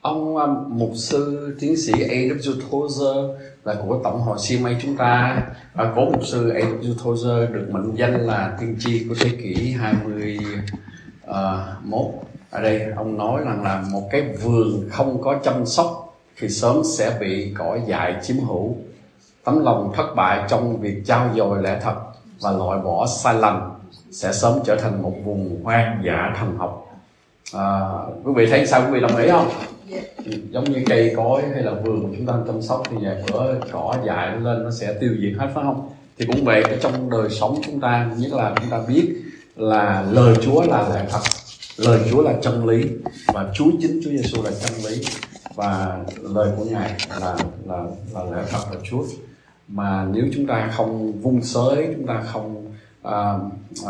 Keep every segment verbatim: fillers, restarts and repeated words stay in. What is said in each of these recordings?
Ông um, mục sư tiến sĩ A W Tozer là của Tổng hội xê em a chúng ta, và cố mục sư A W Tozer được mệnh danh là tiên tri của thế kỷ hai mươi mốt. Ở đây ông nói rằng là một cái vườn không có chăm sóc thì sớm sẽ bị cỏ dại chiếm hữu. Tấm lòng thất bại trong việc trao dồi lẽ thật và loại bỏ sai lầm sẽ sớm trở thành một vùng hoang dã thần học. À, quý vị thấy sao? Quý vị đồng ý không? Yeah. Giống như cây cối hay là vườn mà chúng ta chăm sóc thì vài bữa cỏ dại nó lên nó sẽ tiêu diệt hết, phải không? Thì cũng vậy, ở trong đời sống chúng ta, nhất là chúng ta biết là lời Chúa là lẽ thật, lời Chúa là chân lý, và Chúa chính Chúa Giêsu là chân lý, và lời của Ngài là là là lẽ thật và Chúa. Mà nếu chúng ta không vun sới, chúng ta không à, à,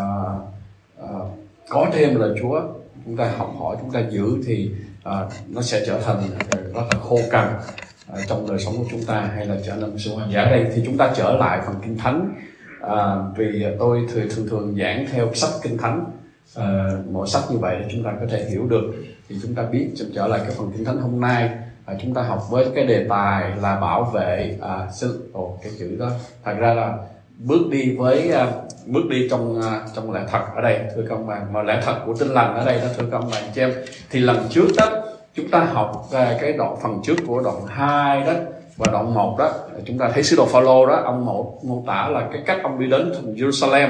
à, có thêm lời Chúa, chúng ta học hỏi, chúng ta giữ thì à, nó sẽ trở thành rất là khô cằn à, trong đời sống của chúng ta, hay là trở nên một sự hoang dã. Đây thì chúng ta trở lại phần Kinh Thánh, à, vì tôi thường thường thường giảng theo sách Kinh Thánh, à, mỗi sách như vậy để chúng ta có thể hiểu được. Thì chúng ta biết trở lại cái phần Kinh Thánh hôm nay, à, chúng ta học với cái đề tài là bảo vệ à, xin, ồ, cái chữ đó thật ra là bước đi với uh, bước đi trong uh, trong lẽ thật ở đây, thưa các ông bà, mà lẽ thật của Tin Lành ở đây đó, thưa các ông bà chị em. Thì lần trước đó chúng ta học uh, cái đoạn phần trước của đoạn hai đó và đoạn một đó, chúng ta thấy sứ đồ Phaolô đó, ông mô, mô tả là cái cách ông đi đến thành Jerusalem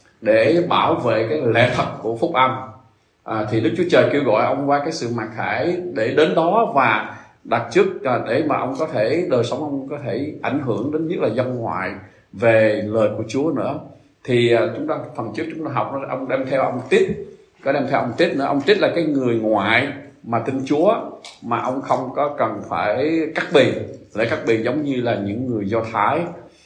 để bảo vệ cái lẽ thật của phúc âm. À, thì Đức Chúa Trời kêu gọi ông qua cái sự mặc khải để đến đó và đặt trước uh, để mà ông có thể đời sống ông có thể ảnh hưởng đến nhất là dân ngoại về lời của Chúa nữa. Thì uh, chúng ta phần trước chúng ta học đó, ông đem theo ông Tít, có đem theo ông Tít nữa. Ông Tít là cái người ngoại mà tin Chúa, mà ông không có cần phải cắt bì, để cắt bì giống như là những người Do Thái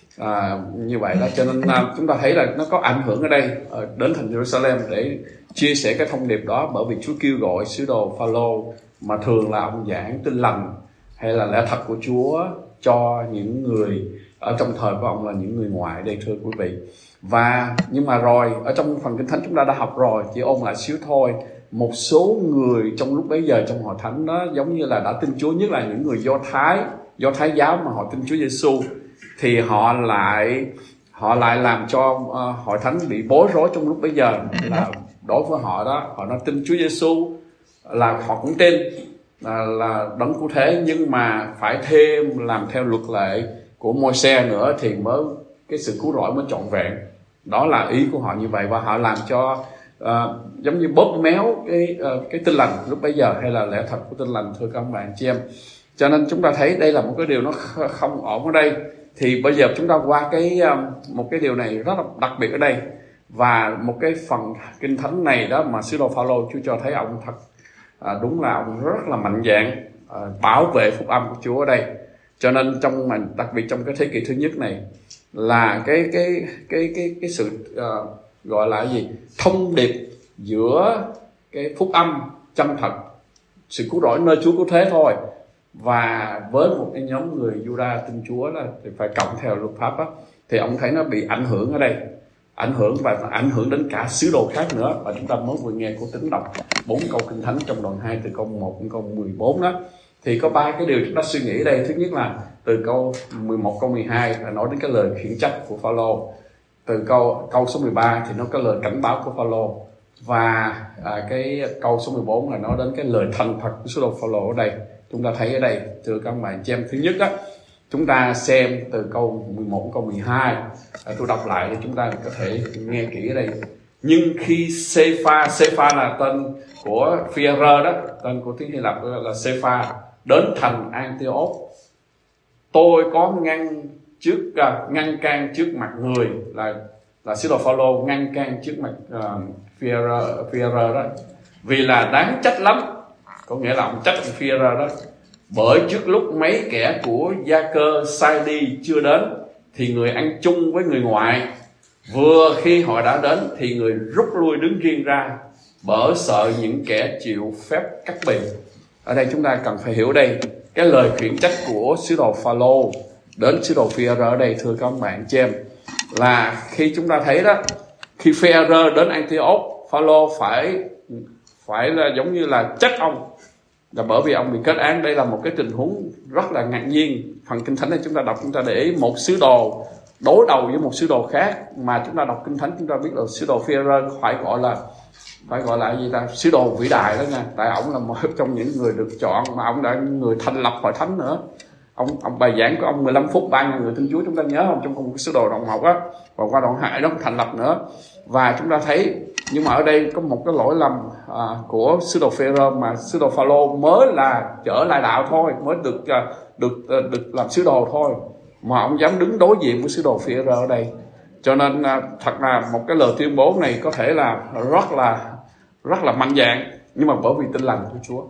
à, như vậy đó. Cho nên uh, chúng ta thấy là nó có ảnh hưởng ở đây, uh, đến thành Jerusalem để chia sẻ cái thông điệp đó, bởi vì Chúa kêu gọi sứ đồ Phaolô, mà thường là ông giảng Tin Lành hay là lẽ thật của Chúa cho những người ở trong thời của ông là những người ngoại đây, thưa quý vị. Và nhưng mà rồi ở trong phần Kinh Thánh chúng ta đã học rồi, chỉ ôn lại xíu thôi. Một số người trong lúc bấy giờ trong hội thánh đó giống như là đã tin Chúa, nhất là những người Do Thái, Do Thái giáo mà họ tin Chúa Giêsu, thì họ lại họ lại làm cho uh, hội thánh bị bối rối trong lúc bấy giờ. Là đối với họ đó, họ nói tin Chúa Giêsu là họ cũng tin là, là đấng cứu thế, nhưng mà phải thêm làm theo luật lệ của Môi-se nữa thì mới cái sự cứu rỗi mới trọn vẹn. Đó là ý của họ như vậy, và họ làm cho uh, giống như bóp méo cái uh, cái Tin Lành lúc bấy giờ, hay là lẽ thật của Tin Lành, thưa các bạn chị em. Cho nên chúng ta thấy đây là một cái điều nó không ổn ở đây. Thì bây giờ chúng ta qua cái um, một cái điều này rất là đặc biệt ở đây, và một cái phần Kinh Thánh này đó mà sứ đồ Phaolô, Chúa cho thấy ông thật à, đúng là ông rất là mạnh dạn à, bảo vệ phúc âm của Chúa ở đây. Cho nên trong mình, đặc biệt trong cái thế kỷ thứ nhất này, là cái cái cái cái cái sự uh, gọi là cái gì, thông điệp giữa cái phúc âm chân thật, sự cứu rỗi nơi Chúa cứu thế thôi, và với một cái nhóm người Juda tin Chúa là thì phải cộng theo luật pháp á, thì ông thấy nó bị ảnh hưởng ở đây, ảnh hưởng và ảnh hưởng đến cả sứ đồ khác nữa. Và chúng ta mới vừa nghe của Tính đọc bốn câu Kinh Thánh trong đoạn hai từ câu một đến câu mười bốn đó, thì có ba cái điều chúng ta suy nghĩ ở đây. Thứ nhất là từ câu mười một câu mười hai là nói đến cái lời khiển trách của Phaolô. Từ câu câu số mười ba thì nói cái lời cảnh báo của Phaolô, và à, cái câu số mười bốn là nói đến cái lời thành thật của sứ đồ Phaolô ở đây. Chúng ta thấy ở đây, thưa các bạn chị em, thứ nhất á, chúng ta xem từ câu mười một câu mười hai, à, tôi đọc lại để chúng ta có thể nghe kỹ ở đây. Nhưng khi Sepha, Sepha là tên của Phi-e-rơ đó, tên của tiếng Hy Lạp là Sepha, đến thành Antioch, tôi có ngăn trước uh, ngăn can trước mặt người, là là sứ đồ Phaolô ngăn can trước mặt uh, Phi-e-rơ, Phi-e-rơ đó, vì là đáng trách lắm. Có nghĩa là ông trách ông Phi-e-rơ đó, bởi trước lúc mấy kẻ của Gia-cơ sai đi chưa đến, thì người ăn chung với người ngoại. Vừa khi họ đã đến thì người rút lui đứng riêng ra, bởi sợ những kẻ chịu phép cắt bì. Ở đây chúng ta cần phải hiểu đây, cái lời khiển trách của sứ đồ Phaolô đến sứ đồ Phi-e-rơ ở đây, thưa các bạn chị em, là khi chúng ta thấy đó, khi Phi-e-rơ đến Antioch, Phaolô phải phải là giống như là trách ông, là bởi vì ông bị kết án. Đây là một cái tình huống rất là ngạc nhiên. Phần Kinh Thánh này chúng ta đọc, chúng ta để ý một sứ đồ đối đầu với một sứ đồ khác, mà chúng ta đọc Kinh Thánh chúng ta biết là sứ đồ Phi-e-rơ phải gọi là phải gọi là gì ta, sứ đồ vĩ đại đó nha, tại ông là một trong những người được chọn, mà ông đã người thành lập hội thánh nữa. Ông ông bài giảng của ông mười lăm phút ba ngàn người tin Chúa, chúng ta nhớ không, trong công sứ đồ đoạn một á, và qua đoạn hai đó thành lập nữa. Và chúng ta thấy, nhưng mà ở đây có một cái lỗi lầm à, của sứ đồ Phi-e-rơ, mà sứ đồ Pha-lô mới là trở lại đạo thôi, mới được à, được à, được làm sứ đồ thôi, mà ông dám đứng đối diện với sứ đồ Phi-e-rơ ở đây. Cho nên à, thật là một cái lời tuyên bố này có thể là rất là rất là mạnh dạn, nhưng mà bởi vì tin lành của Chúa,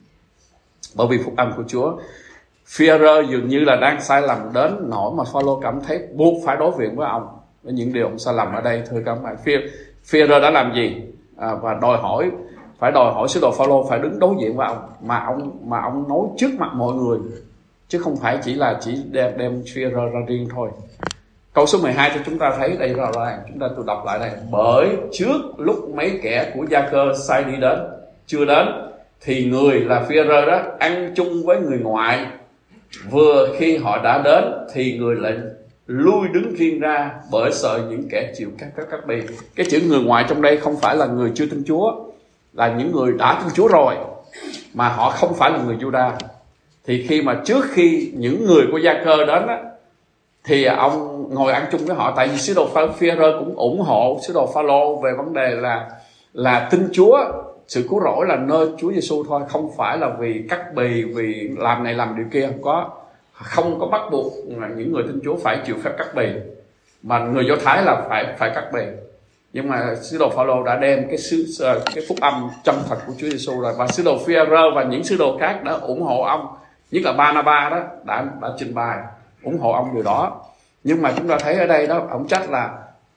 bởi vì phúc âm của Chúa, Phi-e-rơ dường như là đang sai lầm đến nỗi mà Pha-lô cảm thấy buộc phải đối diện với ông với những điều ông sai lầm ở đây. Thưa các bạn, Phi-e-rơ đã làm gì à, và đòi hỏi phải đòi hỏi sứ đồ Pha-lô phải đứng đối diện với ông, mà ông mà ông nói trước mặt mọi người, chứ không phải chỉ là chỉ đem đem Phi-e-rơ ra riêng thôi. Câu số mười hai cho chúng ta thấy đây rõ ràng, chúng ta tôi đọc lại đây. Bởi trước lúc mấy kẻ của Gia-cơ sai đi đến chưa đến, thì người là Phi-e-rơ đó ăn chung với người ngoại. Vừa khi họ đã đến thì người lại lui đứng riêng ra, bởi sợ những kẻ chịu các các các bì. Cái chữ người ngoại trong đây không phải là người chưa tin Chúa, là những người đã tin Chúa rồi mà họ không phải là người Giu-đa. Thì khi mà trước khi những người của Gia-cơ đến á, thì ông ngồi ăn chung với họ, tại vì sứ đồ Phi-e-rơ cũng ủng hộ sứ đồ Pha-lô về vấn đề là là tin Chúa, sự cứu rỗi là nơi Chúa Giêsu thôi, không phải là vì cắt bì, vì làm này làm điều kia, không có không có bắt buộc những người tin Chúa phải chịu phép cắt bì, mà người Do Thái là phải phải cắt bì. Nhưng mà sứ đồ Pha-lô đã đem cái sứ cái phúc âm chân thật của Chúa Giêsu rồi, và sứ đồ Phi-e-rơ và những sứ đồ khác đã ủng hộ ông, nhất là Ba-na-ba đó đã đã trình bày ủng hộ ông điều đó. Nhưng mà chúng ta thấy ở đây đó, ông trách là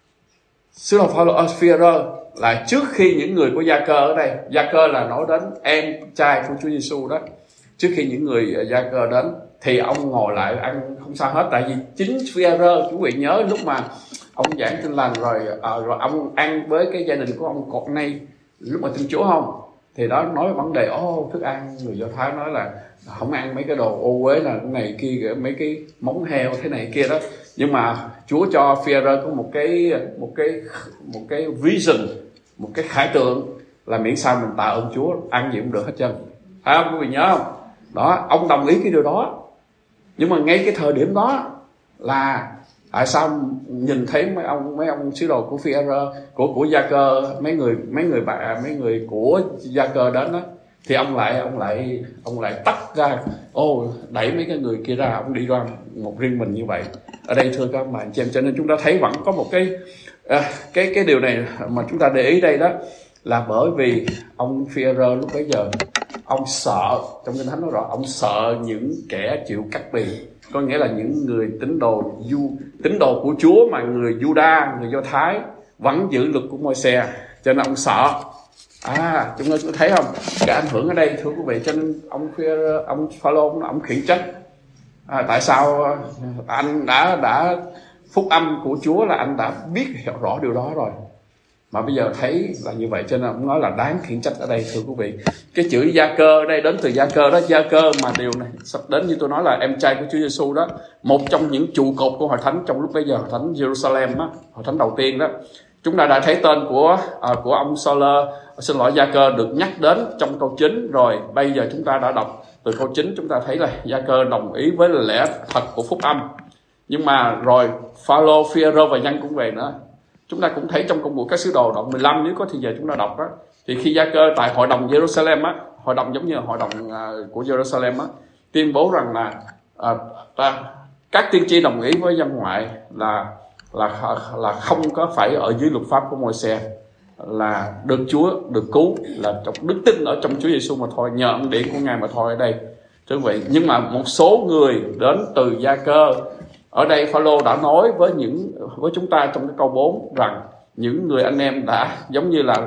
sứ đồ Pha-lô Phi-e-rơ là trước khi những người của Gia-cơ ở đây, Gia-cơ là nói đến em trai của Chúa Giêsu đó, trước khi những người Gia-cơ đến thì ông ngồi lại ăn không sao hết. Tại vì chính Phi-e-rơ, quý vị nhớ lúc mà ông giảng tin lành rồi à, rồi ông ăn với cái gia đình của ông Cọt Nay lúc mà tin Chúa không, thì đó nói vấn đề ô thức ăn, người Do Thái nói là không ăn mấy cái đồ ô uế, là cái này kia, mấy cái móng heo thế này kia đó. Nhưng mà Chúa cho Phi-e-rơ có một cái một cái một cái vision, một cái khải tượng là miễn sao mình tạ ơn Chúa, ăn gì cũng được hết trơn. Phải không quý vị nhớ không? Đó, ông đồng ý cái điều đó. Nhưng mà ngay cái thời điểm đó là tại sao nhìn thấy mấy ông mấy ông sứ đồ của Phi-e-rơ, của của Gia-cơ, mấy người mấy người bạn mấy người của Gia-cơ đến đó, thì ông lại ông lại ông lại tách ra, ô đẩy mấy cái người kia ra, ông đi ra một riêng mình như vậy. Ở đây thưa các bạn chị em, cho nên chúng ta thấy vẫn có một cái à, cái cái điều này mà chúng ta để ý đây đó, là bởi vì ông Phi-e-rơ lúc bấy giờ ông sợ, trong Kinh Thánh nói rõ, ông sợ những kẻ chịu cắt bì, có nghĩa là những người tín đồ du tín đồ của Chúa mà người Giu-đa, người Do Thái vẫn giữ luật của Môi-se, cho nên ông sợ. À, chúng ta thấy không, cái ảnh hưởng ở đây thưa quý vị. Cho nên ông Phi-e-rơ, ông Pha-lô ông khiển trách à, tại sao anh đã đã phúc âm của Chúa là anh đã biết hiểu rõ điều đó rồi, mà bây giờ thấy là như vậy, cho nên ông nói là đáng khiển trách ở đây thưa quý vị. Cái chữ Gia-cơ ở đây đến từ Gia-cơ đó, Gia-cơ mà điều này sắp đến như tôi nói là em trai của Chúa Giêsu đó, một trong những trụ cột của hội thánh trong lúc bây giờ, hội thánh Jerusalem đó, hội thánh đầu tiên đó. Chúng ta đã thấy tên của à, của ông Soler, xin lỗi Gia-cơ được nhắc đến trong câu chín rồi. Bây giờ chúng ta đã đọc từ câu chín, chúng ta thấy là Gia-cơ đồng ý với lẽ thật của phúc âm. Nhưng mà rồi Pha-lô, Phi-e-rơ và Nhân cũng về nữa. Chúng ta cũng thấy trong công vụ các sứ đồ đoạn mười lăm, nếu có thì giờ chúng ta đọc đó, thì khi Gia-cơ tại hội đồng Jerusalem á, hội đồng giống như hội đồng uh, của Jerusalem á, tuyên bố rằng là uh, ta, các tiên tri đồng ý với dân ngoại là là là không có phải ở dưới luật pháp của Môi-se, là được Chúa được cứu là trong đức tin ở trong Chúa Giêsu mà thôi, nhờ ân điển của Ngài mà thôi ở đây thưa quý vị. Nhưng mà một số người đến từ Gia-cơ ở đây, Pha-lô đã nói với những với chúng ta trong cái câu bốn rằng những người anh em đã giống như là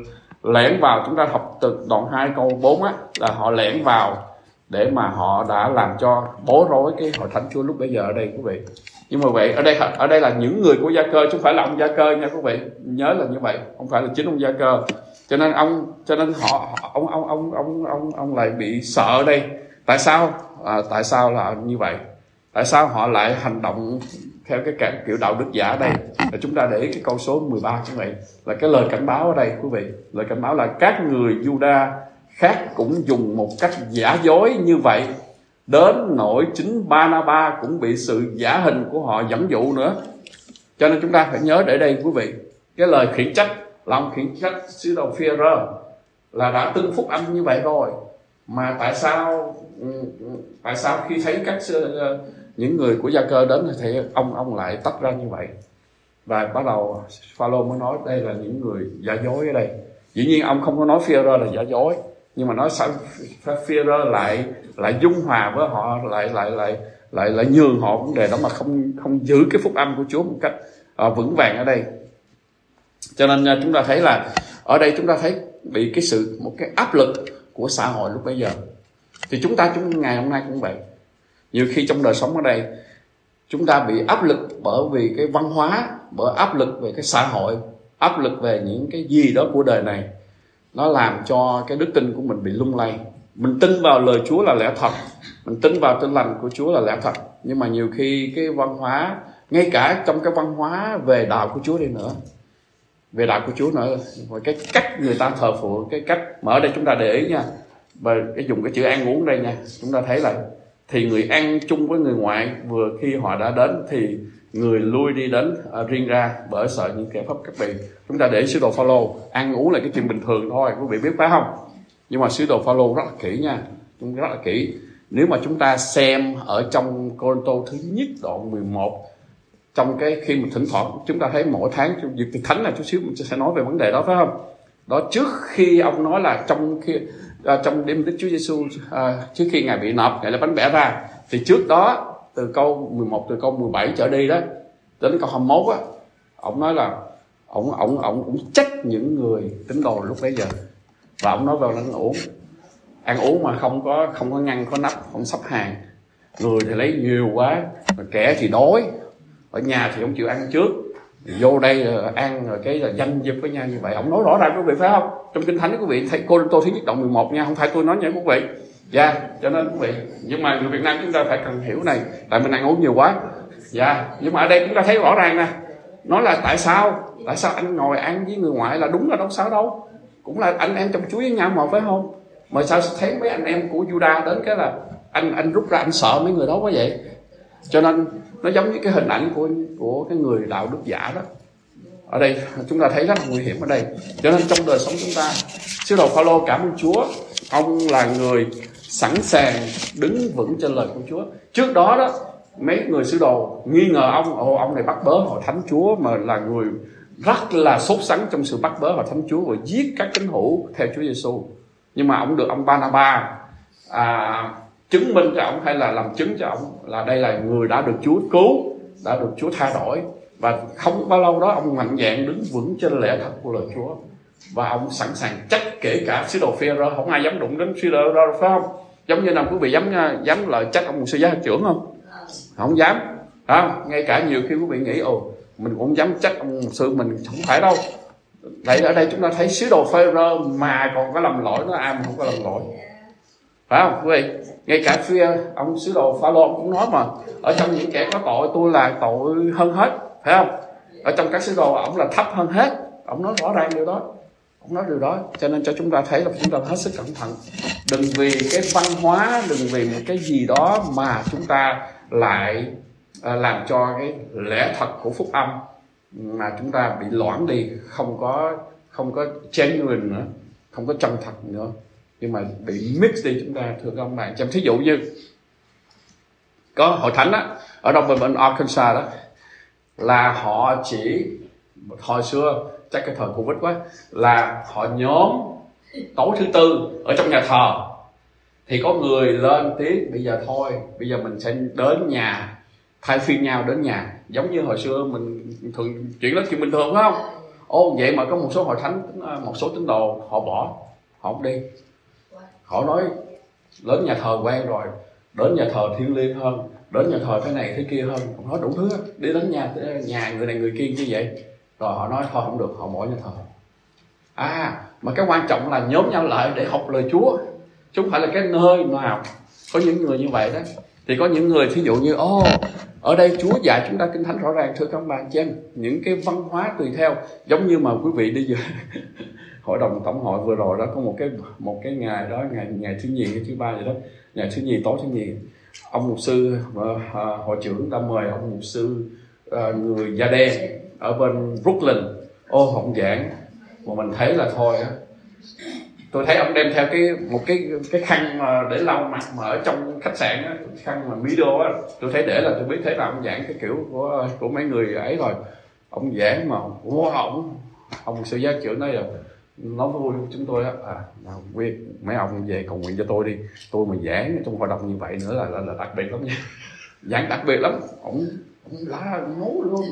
lẻn vào, chúng ta học từ đoạn hai câu bốn á, là họ lẻn vào để mà họ đã làm cho bối rối cái hội thánh Chúa lúc bấy giờ ở đây quý vị. Nhưng mà vậy ở đây ở đây là những người của Gia-cơ, chứ không phải là ông Gia-cơ nha quý vị, nhớ là như vậy, không phải là chính ông Gia-cơ. Cho nên ông cho nên họ ông ông ông ông ông ông lại bị sợ đây. Tại sao? À, tại sao là như vậy? Tại sao họ lại hành động theo cái kiểu đạo đức giả đây? Và chúng ta để ý cái câu số mười ba như vậy là cái lời cảnh báo ở đây quý vị. Lời cảnh báo là các người Juda khác cũng dùng một cách giả dối như vậy, đến nỗi chính Ba-na-ba cũng bị sự giả hình của họ dẫn dụ nữa. Cho nên chúng ta phải nhớ để đây quý vị, cái lời khiển trách là ông khiển trách sứ đồ Phi-e-rơ là đã tin phúc âm như vậy rồi, mà tại sao tại sao khi thấy các những người của Gia Cơ đến thì ông ông lại tách ra như vậy? Và bắt đầu Pha-lô mới nói đây là những người giả dối ở đây. Dĩ nhiên ông không có nói Phi-e-rơ là giả dối, nhưng mà nói sao Phi-e-rơ lại lại dung hòa với họ, lại lại lại lại lại nhường họ vấn đề đó mà không không giữ cái phúc âm của Chúa một cách uh, vững vàng ở đây. Cho nên uh, chúng ta thấy là ở đây chúng ta thấy bị cái sự một cái áp lực của xã hội lúc bấy giờ. Thì chúng ta chúng ngày hôm nay cũng vậy. Nhiều khi trong đời sống ở đây chúng ta bị áp lực bởi vì cái văn hóa, bởi áp lực về cái xã hội, áp lực về những cái gì đó của đời này. Nó làm cho cái đức tin của mình bị lung lay. Mình tin vào lời Chúa là lẽ thật, mình tin vào tin lành của Chúa là lẽ thật, nhưng mà nhiều khi cái văn hóa, ngay cả trong cái văn hóa về đạo của Chúa đi nữa, về đạo của Chúa nữa, cái cách người ta thờ phượng, cái cách mà ở đây chúng ta để ý nha, và cái dùng cái chữ ăn uống đây nha, chúng ta thấy là thì người ăn chung với người ngoại, vừa khi họ đã đến thì người lui đi đến uh, riêng ra, bởi sợ những kẻ pháp các bì. Chúng ta để sứ đồ Pha-lô ăn uống là cái chuyện bình thường thôi, quý vị biết phải không? Nhưng mà sứ đồ Pha-lô rất là kỹ nha, chúng rất là kỹ. Nếu mà chúng ta xem ở trong Cô-rinh-tô thứ nhất đoạn mười một, trong cái khi mà thỉnh thoảng chúng ta thấy mỗi tháng trong việc thực thánh là chút xíu mình sẽ nói về vấn đề đó phải không? Đó, trước khi ông nói là trong khi uh, trong đêm Đức Chúa Giêsu uh, trước khi ngài bị nộp, ngài lấy bánh bẻ ra, thì trước đó từ câu mười một, từ câu mười bảy trở đi đó đến câu hai mươi mốt á, ông nói là ông ông ông cũng trách những người tín đồ lúc bấy giờ, và ông nói vào ăn uống ăn uống mà không có không có ngăn có nắp, không sắp hàng, người thì lấy nhiều quá, mà kẻ thì đói, ở nhà thì ông chịu ăn trước, vô đây là ăn rồi cái là danh dịp với nhau như vậy. Ông nói rõ ràng quý vị phải không? Trong Kinh Thánh quý vị thấy Cô-rinh-tô thứ nhất đoạn mười một nha, không phải tôi nói nha quý vị. Dạ, yeah, cho nên quý vị, nhưng mà người Việt Nam chúng ta phải cần hiểu này, tại mình ăn uống nhiều quá. Dạ, yeah, nhưng mà ở đây chúng ta thấy rõ ràng nè, nói là tại sao, tại sao anh ngồi ăn với người ngoại là đúng là đâu sao đâu, cũng là anh em trong Chúa với nhau mà phải không? Mà sao thấy mấy anh em của Juda đến cái là anh anh rút ra anh sợ mấy người đó quá vậy? Cho nên nó giống như cái hình ảnh của của cái người đạo đức giả đó. Ở đây chúng ta thấy rất là nguy hiểm ở đây. Cho nên trong đời sống chúng ta, sứ đồ Pha-lô cảm ơn Chúa, ông là người sẵn sàng đứng vững trên lời của Chúa. Trước đó đó, mấy người sứ đồ nghi ngờ ông, ồ ông này bắt bớ hội thánh Chúa, mà là người rất là sốt sắng trong sự bắt bớ hội thánh Chúa và giết các tín hữu theo Chúa Giêsu. Nhưng mà ông được ông Ba-na-ba à, chứng minh cho ông, hay là làm chứng cho ông là đây là người đã được Chúa cứu, đã được Chúa tha đổi. Và không bao lâu đó ông mạnh dạn đứng vững trên lẽ thật của lời Chúa, và ông sẵn sàng trách kể cả sứ đồ Phi-e-rơ. Không ai dám đụng đến sứ đồ đâu, phải không? Giống như nào quý vị dám dám lời trách ông mục sư giáo trưởng không? Không dám. Đó, ngay cả nhiều khi quý vị nghĩ ồ mình cũng dám trách ông mục sư, mình không phải đâu. Vậy ở đây chúng ta thấy sứ đồ Phi-e-rơ mà còn có lầm lỗi, nó ai mà không có lầm lỗi, phải không quý vị? Ngay cả phía ông sứ đồ Pha-lô ông cũng nói mà, ở trong những kẻ có tội tôi là tội hơn hết, phải không? Ở trong các sứ đồ ông là thấp hơn hết, ông nói rõ ràng điều đó, ông nói điều đó. Cho nên cho chúng ta thấy là chúng ta hết sức cẩn thận, đừng vì cái văn hóa, đừng vì một cái gì đó mà chúng ta lại à, làm cho cái lẽ thật của phúc âm mà chúng ta bị loãng đi, không có không có genuine nữa, không có chân thật nữa, nhưng mà bị mix đi chúng ta. Thưa các ông bạn, trong thí dụ như có hội thánh á ở đông bên Arkansas đó, là họ chỉ hồi xưa chắc cái thời Covid quá, là họ nhóm tối thứ tư ở trong nhà thờ, thì có người lên tiếng bây giờ thôi, bây giờ mình sẽ đến nhà, thay phiên nhau đến nhà, giống như hồi xưa mình thường chuyện đó chuyện bình thường phải không? Ô vậy mà có một số hội thánh, một số tín đồ họ bỏ, họ không đi, họ nói đến nhà thờ quen rồi, đến nhà thờ thiêng liêng hơn, đến nhà thờ thế này thế kia hơn, họ nói đủ thứ, đi đến nhà nhà người này người kia như vậy, rồi họ nói thôi không được, họ bỏ nhà thờ. À, mà cái quan trọng là nhóm nhau lại để học lời Chúa, chứ không phải là cái nơi nào. Có những người như vậy đó. Thì có những người thí dụ như ô ở đây Chúa dạy chúng ta Kinh Thánh rõ ràng, thưa các bạn chị em, những cái văn hóa tùy theo, giống như mà quý vị đi giờ hội đồng tổng hội vừa rồi đó, có một cái một cái ngày đó, ngày ngày thứ nhì cái thứ ba vậy đó, ngày thứ nhì tối thứ nhì, ông mục sư uh, hội trưởng đã mời ông mục sư uh, người da đen ở bên Brooklyn, ô ông giảng mà mình thấy là thôi á, tôi thấy ông đem theo cái một cái cái khăn mà để lau mặt mà ở trong khách sạn á, khăn mà Mido á, tôi thấy để là tôi biết thế là ông giảng cái kiểu của của mấy người ấy rồi. Ông giảng mà wow, ông ông sư giáo trưởng nói rồi nói vui chúng tôi á, à quý mấy ông về cầu nguyện cho tôi đi, tôi mà giảng trong hội đồng như vậy nữa là là, là đặc biệt lắm nha, giảng đặc biệt lắm. Ông ông lá nói luôn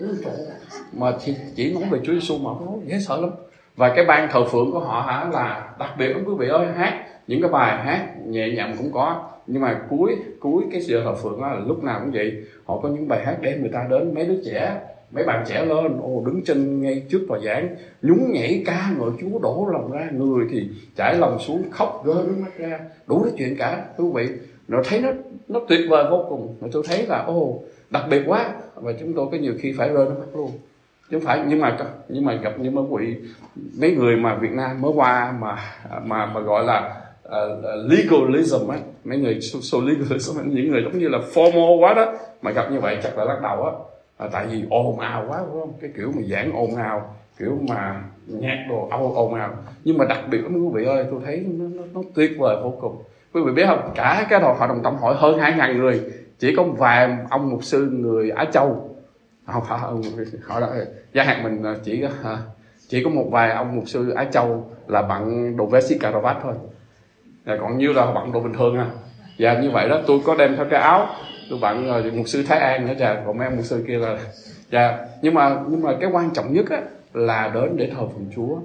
mà chỉ, chỉ nói về Chúa Giêsu mà ông nói dễ sợ lắm. Và cái ban thờ phượng của họ hả là đặc biệt lắm quý vị ơi, hát những cái bài hát nhẹ nhàng cũng có, nhưng mà cuối cuối cái giờ thờ phượng đó là lúc nào cũng vậy, họ có những bài hát đem người ta đến, mấy đứa trẻ, mấy bạn trẻ lên, ô đứng trên ngay trước tòa giảng nhún nhảy ca ngợi Chúa, đổ lòng ra, người thì chảy lòng xuống khóc rơi nước mắt ra, đủ cái chuyện cả quý vị. Nó thấy nó nó tuyệt vời vô cùng, mà tôi thấy là ô đặc biệt quá, và chúng tôi có nhiều khi phải rơi nước mắt luôn. Chứ không phải, nhưng mà nhưng mà gặp những mấy vị mấy người mà Việt Nam mới qua mà mà mà gọi là uh, legalism á, mấy người so legalism, những người giống như là formal quá đó, mà gặp như vậy chắc là lắc đầu á, à, tại vì ồn ào quá phải không, cái kiểu mà giảng ồn ào, kiểu mà nhạc đồ ồn ồn ào. Nhưng mà đặc biệt lắm quý vị ơi, tôi thấy nó, nó, nó tuyệt vời vô cùng. Quý vị biết không, cả cái hội đồng tổng hội hơn hai ngàn người, chỉ có một vài ông mục sư người Á Châu, không phải họ đã gia hạn mình chỉ chỉ có một vài ông mục sư Á Châu là bận đồ vest cà vạt thôi, còn nhiêu là bận đồ bình thường à. Và như vậy đó, tôi có đem theo cái áo, tôi bận rồi mục sư Thái An nữa trà, còn mấy ông mục sư kia là dạ. Nhưng mà nhưng mà cái quan trọng nhất á, là đến để thờ phượng Chúa,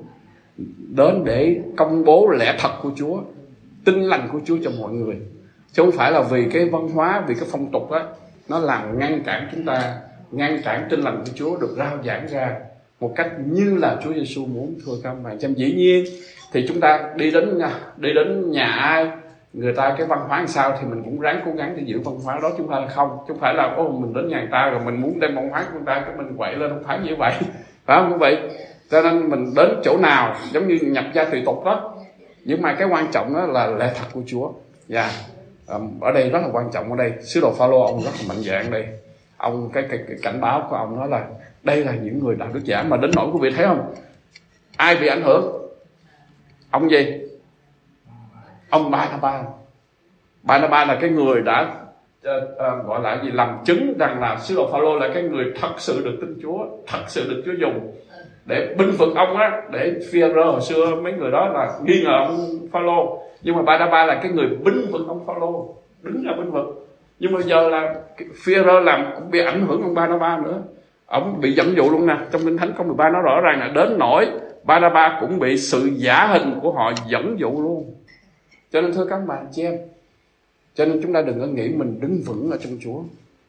đến để công bố lẽ thật của Chúa, tin lành của Chúa cho mọi người, chứ không phải là vì cái văn hóa, vì cái phong tục á, nó làm ngăn cản chúng ta, ngăn cản tin lành của Chúa được rao giảng ra một cách như là Chúa Giêsu muốn. Thưa các bạn, chăm dĩ nhiên thì chúng ta đi đến đi đến nhà ai, người ta cái văn hóa làm sao thì mình cũng ráng cố gắng để giữ văn hóa đó, chúng ta là không, chứ không phải là có mình đến nhà người ta rồi mình muốn đem văn hóa của người ta cái mình quậy lên, không phải như vậy, phải không quý vị? Cho nên mình đến chỗ nào giống như nhập gia tùy tục đó, nhưng mà cái quan trọng đó là lẽ thật của Chúa. Dạ, yeah. Ở đây rất là quan trọng. Ở đây sứ đồ Phaolô ông rất là mạnh dạn đây, ông cái, cái, cái cảnh báo của ông nói là đây là những người đạo đức giả, mà đến nỗi quý vị thấy không, ai bị ảnh hưởng? Ông gì? Ông Barnabas. Barnabas là cái người đã uh, uh, gọi là gì, làm chứng rằng là sứ đồ Phaolô là cái người thật sự được tin Chúa, thật sự được Chúa dùng để binh vực ông á, để Phi-e-rơ hồi xưa mấy người đó là nghi ngờ ông Phaolô, nhưng mà Barnabas là cái người binh vực ông Phaolô, đứng ra binh vực. Nhưng mà giờ là Phi-e-rơ làm cũng bị ảnh hưởng ông Barnabas nữa, ông bị dẫn dụ luôn nè. Trong Kinh Thánh câu mười ba nói rõ ràng là đến nỗi Barnabas cũng bị sự giả hình của họ dẫn dụ luôn. Cho nên thưa các bạn chị em, cho nên chúng ta đừng có nghĩ mình đứng vững ở trong Chúa.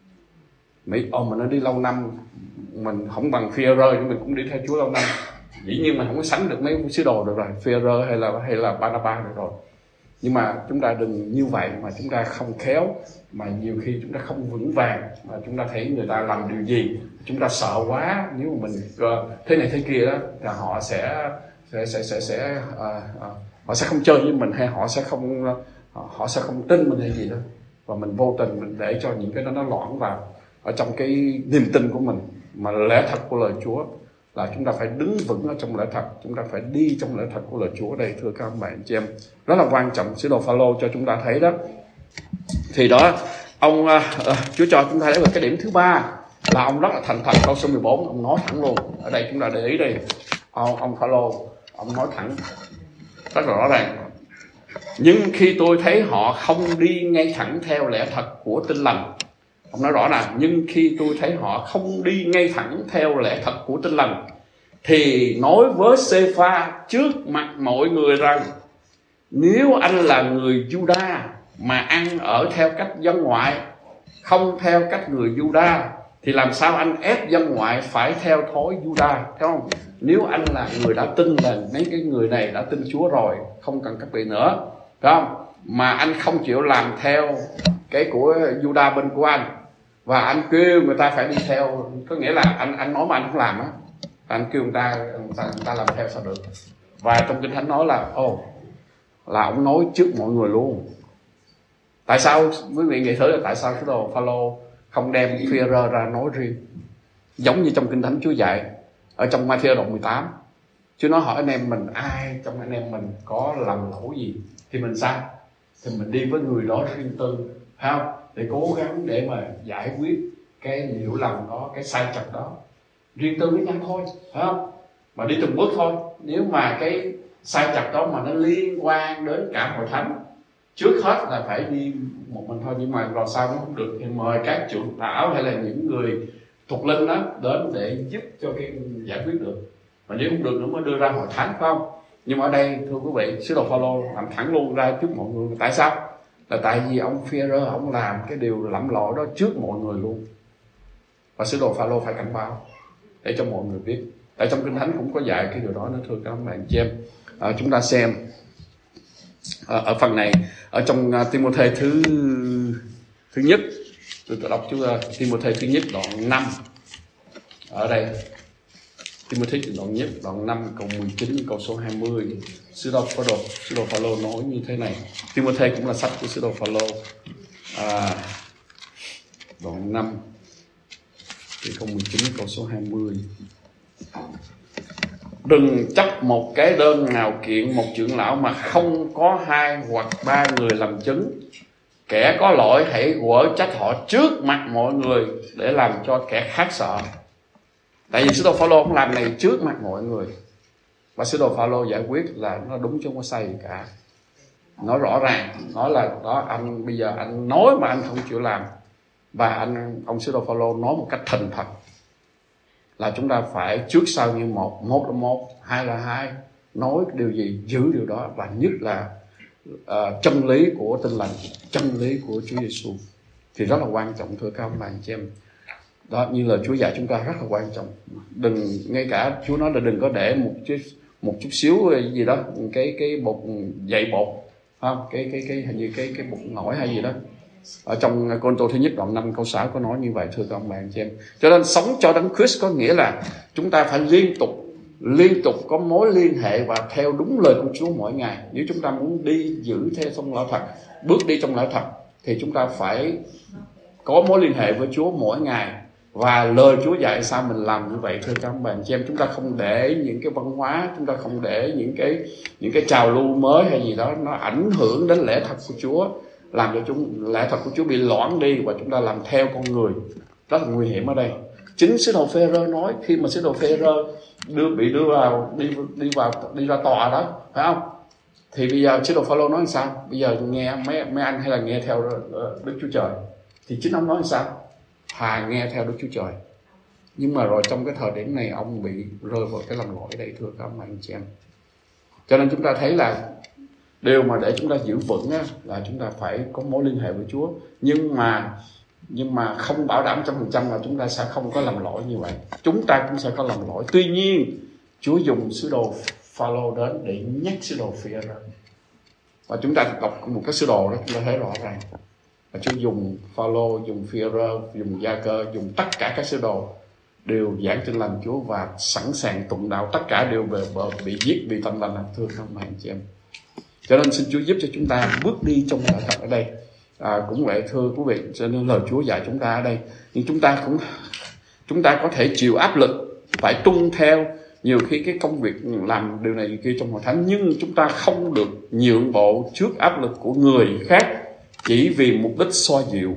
Mỹ ồ mà nó đi lâu năm, mình không bằng Phi-e-rơ nhưng mình cũng đi theo Chúa lâu năm, dĩ nhiên mình không có sánh được mấy sứ đồ được rồi, Phi-e-rơ hay là hay là Barnabas được rồi. Nhưng mà chúng ta đừng như vậy mà chúng ta không khéo, mà nhiều khi chúng ta không vững vàng, mà chúng ta thấy người ta làm điều gì chúng ta sợ quá, nếu mà mình uh, thế này thế kia đó là họ sẽ sẽ sẽ sẽ, sẽ uh, uh, họ sẽ không chơi với mình, hay họ sẽ không uh, họ sẽ không tin mình hay gì đó, và mình vô tình mình để cho những cái đó nó loãng vào ở trong cái niềm tin của mình. Mà lẽ thật của lời Chúa là chúng ta phải đứng vững ở trong lẽ thật, chúng ta phải đi trong lẽ thật của lời Chúa đây, thưa các bạn chị em, rất là quan trọng. Sứ đồ Phaolô cho chúng ta thấy đó. Thì đó ông uh, uh, Chúa cho chúng ta thấy cái điểm thứ ba là ông rất là thành thật. Câu số mười bốn ông nói thẳng luôn, ở đây chúng ta để ý đây, ông, ông Phaolô ông nói thẳng rất là rõ ràng: nhưng khi tôi thấy họ không đi ngay thẳng theo lẽ thật của tin lành, ông nói rõ là nhưng khi tôi thấy họ không đi ngay thẳng theo lẽ thật của tin lành, thì nói với Sê-pha trước mặt mọi người rằng nếu anh là người Giu-đa mà ăn ở theo cách dân ngoại, không theo cách người Giu-đa, thì làm sao anh ép dân ngoại phải theo thói Juda, thấy không? Nếu anh là người đã tin là mấy cái người này đã tin Chúa rồi, không cần các vị nữa, phải không? Mà anh không chịu làm theo cái của Juda bên của anh, và anh kêu người ta phải đi theo, có nghĩa là anh anh nói mà anh không làm á, anh kêu người ta, người ta người ta làm theo sao được? Và trong Kinh Thánh nói là ồ, là ông nói trước mọi người luôn. Tại sao quý vị nghĩ thử là tại sao sứ đồ Phaolô không đem Phi-e-rơ ra nói riêng, giống như trong Kinh Thánh Chúa dạy ở trong Ma-thi-ơ đoạn mười tám? Chúa nói hỏi anh em mình, ai trong anh em mình có lầm lỗi gì thì mình sao, thì mình đi với người đó riêng tư, phải không? Để cố gắng để mà giải quyết cái hiểu lầm đó, cái sai trật đó riêng tư với nhau thôi, phải không? Mà đi từng bước thôi. Nếu mà cái sai trật đó mà nó liên quan đến cả hội thánh, trước hết là phải đi một mình thôi. Nhưng mà rồi sao nó không được thì mời các trưởng lão hay là những người thuộc linh đó đến để giúp cho cái giải quyết được. Mà nếu không được nữa mới đưa ra hội thánh, phải không? Nhưng mà ở đây thưa quý vị, sứ đồ Phaolô làm thẳng luôn ra trước mọi người. Tại sao? Là tại vì ông Phi-e-rơ ông làm cái điều lầm lỗi đó trước mọi người luôn. Và sứ đồ Phaolô phải cảnh báo để cho mọi người biết. Tại trong Kinh Thánh cũng có dạy cái điều đó nữa thưa các bạn chị em. À, chúng ta xem à, ở phần này ở trong uh, Ti-mô-thê thứ thứ nhất, tôi tự đọc chú uh, Ti-mô-thê thứ nhất đoạn năm. Ở đây Ti-mô-thê đoạn nhất đoạn năm câu mười chín câu số hai mươi, sứ đồ Phaolô sứ đồ Phaolô nói như thế này. Ti-mô-thê cũng là sách của sứ đồ Phaolô, à, đoạn năm thì câu mười chín câu số hai mươi. Đừng chấp một cái đơn nào kiện một trưởng lão mà không có hai hoặc ba người làm chứng. Kẻ có lỗi hãy quở trách họ trước mặt mọi người để làm cho kẻ khác sợ. Tại vì sứ đồ Phaolô không làm này trước mặt mọi người, và sứ đồ Phaolô giải quyết là nó đúng chứ không có sai gì cả. Nói rõ ràng, nói là đó, anh bây giờ anh nói mà anh không chịu làm. Và anh ông sứ đồ Phaolô nói một cách thành thật là chúng ta phải trước sau như một, một là một, hai là hai, nói điều gì giữ điều đó, và nhất là uh, chân lý của Tin Lành, chân lý của Chúa Giêsu thì rất là quan trọng thưa các bạn chị em. Đó, như là Chúa dạy chúng ta rất là quan trọng. Đừng, ngay cả Chúa nói là đừng có để một chút một chút xíu gì đó, cái cái bột dậy bột, không, cái cái cái hình như cái cái bột ngỏi hay gì đó. Ở trong Cô-rinh-tô thứ nhất đoạn năm câu sáu có nói như vậy thưa các bạn chị em. Cho nên sống cho Đấng Christ có nghĩa là chúng ta phải liên tục liên tục có mối liên hệ và theo đúng lời của Chúa mỗi ngày. Nếu chúng ta muốn đi giữ theo trong lẽ thật, bước đi trong lẽ thật, thì chúng ta phải có mối liên hệ với Chúa mỗi ngày, và lời Chúa dạy sao mình làm như vậy thưa các bạn chị em. Chúng ta không để những cái văn hóa, chúng ta không để những cái những cái trào lưu mới hay gì đó nó ảnh hưởng đến lẽ thật của Chúa, làm cho chúng lẽ thật của Chúa bị loãng đi và chúng ta làm theo con người. Rất là nguy hiểm ở đây. Chính sứ đồ Phê-rơ nói, khi mà sứ đồ Phê-rơ đưa bị đưa vào đi đi vào đi ra tòa đó, phải không? Thì bây giờ sứ đồ Phaolô nói làm sao? Bây giờ nghe mấy mấy anh hay là nghe theo Đức Chúa Trời? Thì chính ông nói làm sao? Thà nghe theo Đức Chúa Trời. Nhưng mà rồi trong cái thời điểm này ông bị rơi vào cái lầm lỗi đây thưa các bạn chị em. Cho nên chúng ta thấy là điều mà để chúng ta giữ vững á, là chúng ta phải có mối liên hệ với Chúa, nhưng mà nhưng mà không bảo đảm trăm phần trăm là chúng ta sẽ không có làm lỗi như vậy. Chúng ta cũng sẽ có làm lỗi. Tuy nhiên Chúa dùng sứ đồ Phaolô đến để nhắc sứ đồ Phi-e-rơ, và chúng ta đọc một cái sứ đồ đó chúng ta thấy rõ ràng và Chúa dùng Phaolô, dùng Phi-e-rơ, dùng Gia-cơ, dùng tất cả các sứ đồ đều giảng tin lành Chúa và sẵn sàng tụng đạo, tất cả đều bị, bị giết vì tâm lành, thưa các bạn chị em. Cho nên xin Chúa giúp cho chúng ta bước đi trong lẽ thật ở đây. À, cũng vậy thưa quý vị, cho nên lời Chúa dạy chúng ta ở đây, nhưng chúng ta cũng chúng ta có thể chịu áp lực phải tuân theo nhiều khi cái công việc làm điều này điều kia trong hội thánh, nhưng chúng ta không được nhượng bộ trước áp lực của người khác chỉ vì mục đích xoa dịu.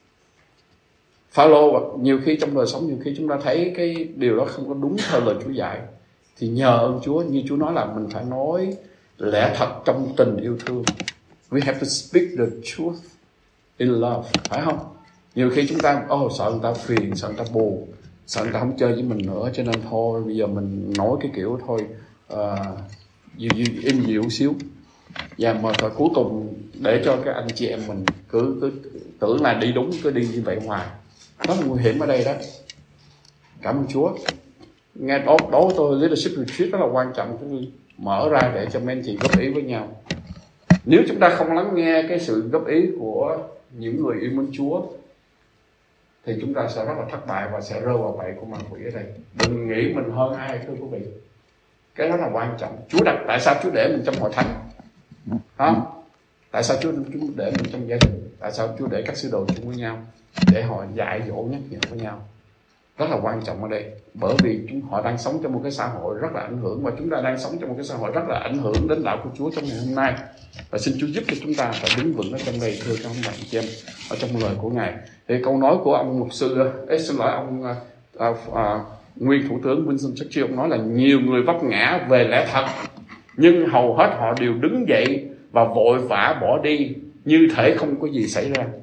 Phaolô nhiều khi trong đời sống, nhiều khi chúng ta thấy cái điều đó không có đúng theo lời Chúa dạy, thì nhờ ơn Chúa, như Chúa nói là mình phải nói lẽ thật trong tình yêu thương. We have to speak the truth in love, phải không? Nhiều khi chúng ta oh, sợ người ta phiền, sợ người ta buồn, sợ người ta không chơi với mình nữa, cho nên thôi bây giờ mình nói cái kiểu thôi uh, im dịu xíu, và mà rồi cuối cùng để cho các anh chị em mình cứ, cứ tưởng là đi đúng, cứ đi như vậy hoài. Rất là nguy hiểm ở đây đó. Cảm ơn Chúa. Nghe đó, đối với tôi leadership retreat rất là quan trọng, mở ra để cho men chị góp ý với nhau. Nếu chúng ta không lắng nghe cái sự góp ý của những người yêu mến Chúa thì chúng ta sẽ rất là thất bại và sẽ rơi vào bẫy của ma quỷ ở đây. Đừng nghĩ mình hơn ai, thưa quý vị. Cái đó là quan trọng. Chúa đặt, tại sao Chúa để mình trong hội thánh? Hả? Tại sao Chúa để mình trong gia đình? Tại sao Chúa để các sứ đồ chung với nhau để họ dạy dỗ nhắc nhở với nhau? Rất là quan trọng ở đây, bởi vì chúng họ đang sống trong một cái xã hội rất là ảnh hưởng, và chúng ta đang sống trong một cái xã hội rất là ảnh hưởng đến đạo của Chúa trong ngày hôm nay. Và xin Chúa giúp cho chúng ta phải đứng vững ở trong đây, thưa các ông bạn chị em, ở trong lời của Ngài. Thì câu nói của ông mục sư, ấy, xin lỗi ông à, à, à, nguyên thủ tướng Winston Churchill, ông nói là nhiều người vấp ngã về lẽ thật, nhưng hầu hết họ đều đứng dậy và vội vã bỏ đi như thể không có gì xảy ra.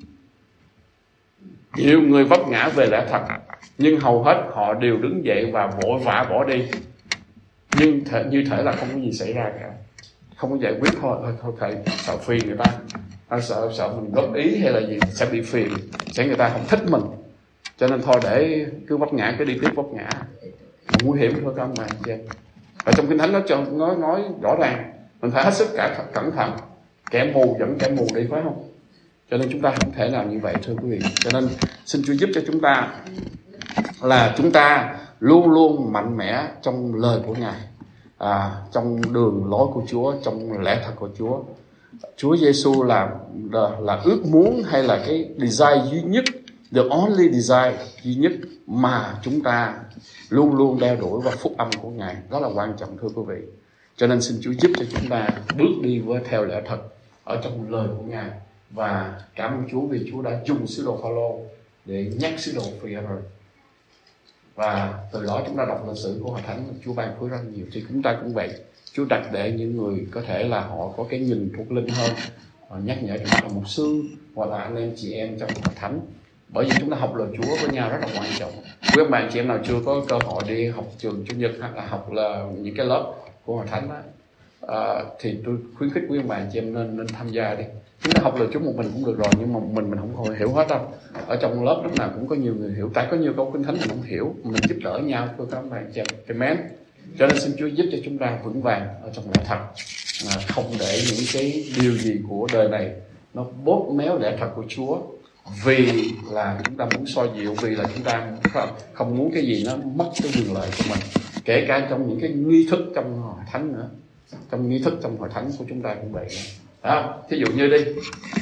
Nhiều người vấp ngã về lẽ thật, nhưng hầu hết họ đều đứng dậy và vội vã bỏ đi, nhưng thể, như thể là không có gì xảy ra cả, không có giải quyết. Thôi thôi, thôi thầy sợ phiền người ta, à, sợ sợ mình góp ý hay là gì sẽ bị phiền, sẽ người ta không thích mình, cho nên thôi để cứ vấp ngã cứ đi tiếp vấp ngã, nguy hiểm thôi các ông bà chị em. Và trong Kinh Thánh nó cho nói nói rõ ràng mình phải hết sức cả cẩn thận, kẻ mù dẫn kẻ mù đi, phải không? Cho nên chúng ta không thể làm như vậy, thưa quý vị. Cho nên xin Chúa giúp cho chúng ta là chúng ta luôn luôn mạnh mẽ trong lời của Ngài, à, trong đường lối của Chúa, trong lẽ thật của Chúa. Chúa Giêsu là, là là ước muốn hay là cái desire duy nhất, the only desire duy nhất mà chúng ta luôn luôn đeo đuổi, và phúc âm của Ngài rất là quan trọng, thưa quý vị. Cho nên xin Chúa giúp cho chúng ta bước đi với theo lẽ thật ở trong lời của Ngài. Và cảm ơn Chúa vì Chúa đã dùng sứ đồ Phaolô để nhắc sứ đồ Phi-e-rơ. Và từ đó chúng ta đọc lịch sử của Hội Thánh, Chúa ban phước rất nhiều. Thì chúng ta cũng vậy, Chúa đặt để những người có thể là họ có cái nhìn thuộc linh hơn, họ nhắc nhở chúng ta là mục sư hoặc là anh em chị em trong Hội Thánh. Bởi vì chúng ta học lời Chúa với nhau rất là quan trọng. Quý ông bạn chị em nào chưa có cơ hội đi học trường Chủ nhật hoặc là học là những cái lớp của Hội Thánh đó, à, thì tôi khuyến khích quý ông bạn chị em nên nên tham gia đi. Chúng ta học lời Chúa một mình cũng được rồi, nhưng mà mình mình không hiểu hết đâu. Ở trong lớp lúc nào cũng có nhiều người hiểu, tại có nhiều câu Kinh Thánh mình không hiểu, mình giúp đỡ nhau thôi các bạn chị em. Amen. Cho nên xin Chúa giúp cho chúng ta vững vàng ở trong lẽ thật, à, không để những cái điều gì của đời này nó bóp méo lẽ thật của Chúa, vì là chúng ta muốn soi dịu, vì là chúng ta không muốn cái gì nó mất cái quyền lợi của mình, kể cả trong những cái nghi thức trong Hội Thánh nữa. Trong nghi thức trong Hội Thánh của chúng ta cũng vậy nữa. À, thí dụ như đi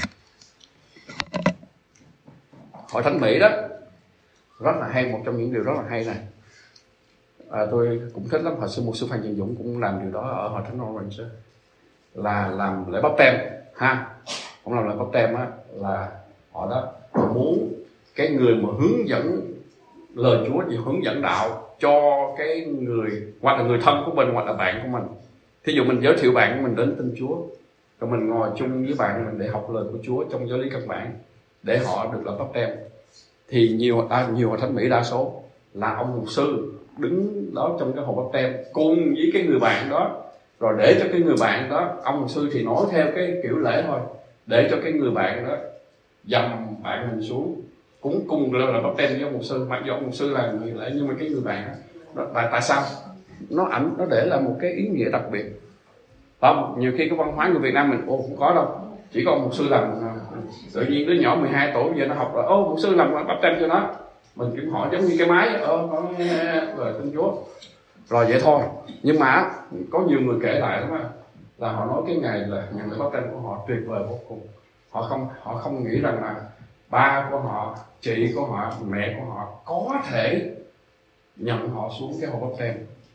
Hội Thánh Mỹ đó, rất là hay, một trong những điều rất là hay này, à, tôi cũng thích lắm. Hồi xưa một sư Phan Trần Dũng cũng làm điều đó ở Hội Thánh Orange đó, là làm lễ báp tem ha. Cũng làm lễ báp tem á, là họ đó họ muốn cái người mà hướng dẫn lời Chúa, thì hướng dẫn đạo cho cái người hoặc là người thân của mình hoặc là bạn của mình. Thí dụ mình giới thiệu bạn của mình đến tin Chúa, rồi mình ngồi chung với bạn mình để học lời của Chúa trong giáo lý căn bản, để họ được làm báp tem. Thì nhiều à, nhiều Hội Thánh Mỹ đa số là ông mục sư đứng đó trong cái hộp báp tem cùng với cái người bạn đó, rồi để cho cái người bạn đó, ông mục sư thì nói theo cái kiểu lễ thôi, để cho cái người bạn đó dầm bạn mình xuống cũng cùng là báp tem với ông mục sư, mặc dù ông mục sư là người lễ, nhưng mà cái người bạn đó, tại tại sao nó ảnh nó để là một cái ý nghĩa đặc biệt. Không, nhiều khi cái văn hóa người Việt Nam mình ô không có đâu, chỉ có ông mục sư làm, tự nhiên đứa nhỏ mười hai tuổi bây giờ nó học rồi ô mục sư làm bắp tem cho nó, mình cũng hỏi giống như cái máy ờ nó rồi tin Chúa rồi vậy thôi. Nhưng mà có nhiều người kể lại đó là họ nói cái ngày là ngày lễ bắp tem của họ tuyệt vời vô cùng. Họ không họ không nghĩ rằng là ba của họ, chị của họ, mẹ của họ có thể nhận họ xuống cái hộp bắp tem,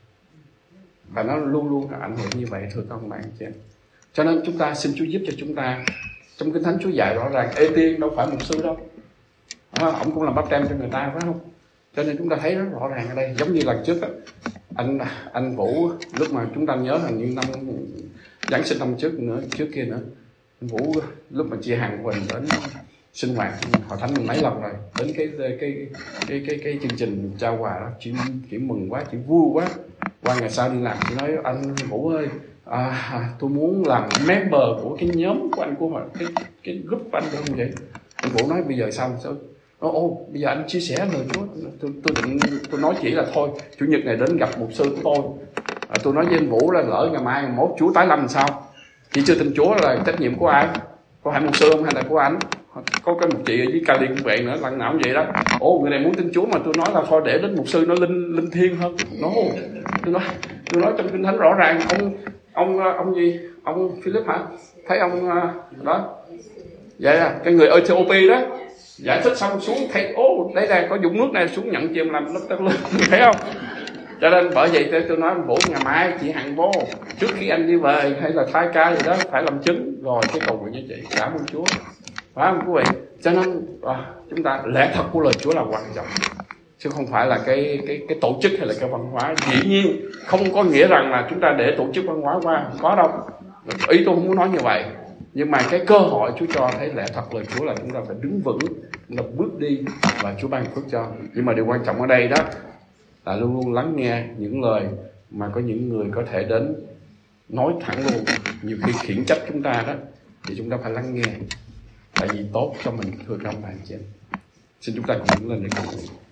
và nó luôn luôn có ảnh hưởng như vậy, thưa các bạn chị em. Cho nên chúng ta xin Chúa giúp cho chúng ta. Trong Kinh Thánh Chúa dạy rõ ràng Ê Tiên đâu phải mục sư đâu, à, ông cũng làm bắp tem cho người ta, phải không? Cho nên chúng ta thấy rất rõ ràng ở đây. Giống như lần trước đó, anh anh Vũ, lúc mà chúng ta nhớ hình như năm Giáng sinh năm trước nữa trước kia nữa, anh Vũ lúc mà chị Hằng Quỳnh đến sinh hoạt Hội Thánh mình mấy lần rồi, đến cái cái cái cái cái, cái chương trình trao quà đó, chị chị mừng quá, chị vui quá. Qua ngày sau đi làm chị nói anh Vũ ơi, à, tôi muốn làm member của cái nhóm của anh, của họ cái cái group của anh được không vậy? Anh Vũ nói bây giờ xong sao Ô, ô bây giờ anh chia sẻ lời Chúa. Tôi, tôi định tôi nói chỉ là thôi chủ nhật này đến gặp mục sư của tôi, à, tôi nói với anh Vũ là lỡ ngày mai mốt Chúa tái lâm sao, chị chưa tin Chúa là trách nhiệm của ai? Có phải mục sư không hay là của anh? Có cái một chị ở dưới Cali cũng vậy nữa, lần nào cũng vậy đó. Ồ, người này muốn tin Chúa mà tôi nói là thôi để đến mục sư nó linh linh thiêng hơn. No, tôi nói tôi nói trong Kinh Thánh rõ ràng. Ông ông ông gì ông Philip hả, thấy ông đó vậy à, cái người Ethiopia đó giải thích xong xuống thấy ô đây là có dũng nước này xuống nhận chìm làm lớp đất lớn, thấy không? Cho nên bởi vậy tôi, tôi nói anh Vũ ngày mai chị Hằng vô trước khi anh đi về hay là thai ca gì đó phải làm chứng rồi cái cầu nguyện với chị. Cảm ơn Chúa, phải không quý vị? Cho nên à, chúng ta lẽ thật của lời Chúa là quan trọng, chứ không phải là cái cái cái tổ chức hay là cái văn hóa. Dĩ nhiên không có nghĩa rằng là chúng ta để tổ chức văn hóa qua, không có đâu, ý tôi không muốn nói như vậy. Nhưng mà cái cơ hội Chúa cho thấy lẽ thật lời Chúa là chúng ta phải đứng vững, chúng ta bước đi và Chúa ban phước cho. Nhưng mà điều quan trọng ở đây đó là luôn luôn lắng nghe những lời mà có những người có thể đến nói thẳng luôn, nhiều khi khiển trách chúng ta đó, thì chúng ta phải lắng nghe, tại vì tốt cho mình, thưa các ông bà anh chị em. Xin chúng ta cùng đứng lên để cầu nguyện.